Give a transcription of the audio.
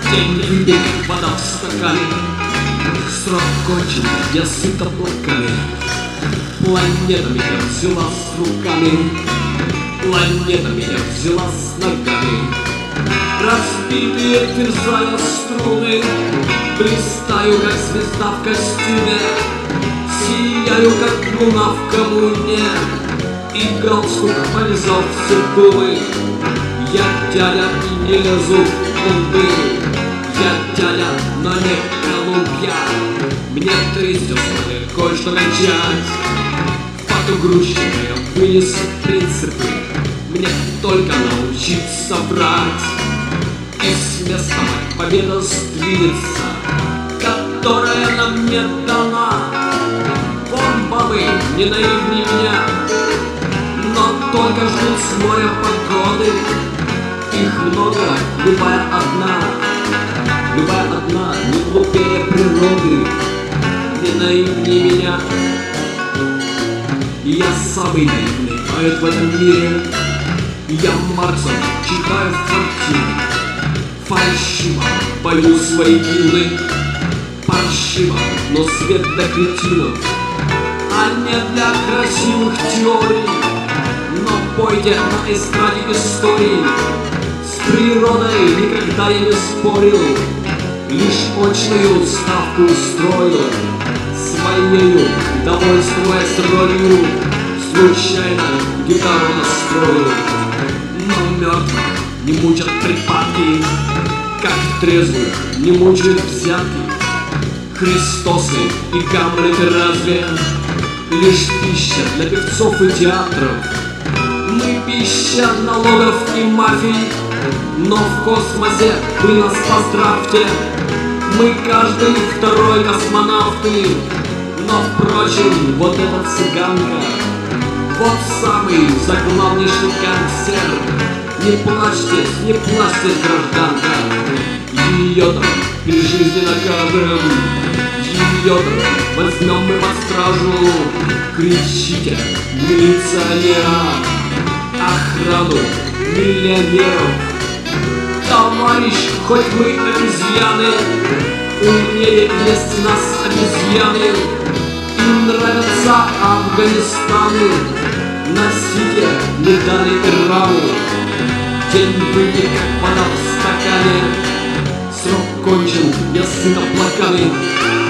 День любит, как вода в стакане. Срок кончен, я сыт облаками. Планета меня взяла с руками. Планета меня взяла с ногами. Разбитые терзая струны, блистаю, как звезда в костюме. Сияю, как луна в коммуне, и галстук полезал в седулы. Я дядя и не лезу в клубы. Я дядя, но не Колумбия. Мне 30 надо кое-что начать. Фотогрузчика я вынес принципы. Мне только научиться брать. И с места моя победа сдвинется, которая нам не дана. Вон бабы, не наивни меня, но только ждут с моря погоды. Их много, любая одна не глупее природы. Не наивни меня. Я самый наивный поэт в этом мире. Я Маркса читаю в картине. Фальшиво пою свои гимны. Паршиво, но свет для кретинов, а не для красивых теорий. Но пойте на эстраде истории. С природой никогда я не спорил, лишь очную ставку устроил. Своею, довольствуясь ролью, случайно гитару настроил. Но мертвых не мучат припадки, как трезвых не мучают взятки. Христосы и Гамлеты разве лишь пища для певцов и театров? Мы пища налогов и мафий, но в космосе вы нас поздравьте. Мы каждый второй космонавты. Но впрочем, вот эта цыганка, вот самый заглавнейший гангстер. Не плачьте, не плачьте, гражданка. Ее-то при жизни накажем. Ее-то возьмем мы под стражу. Кричите милиционера, охрану миллионеров. Товарищ, хоть мы обезьяны, умнее есть нас обезьяны. Им нравятся Афганистаны, носите медали и рамы. День выпит, как вода в стакане. Срок кончен, я сыт облаками.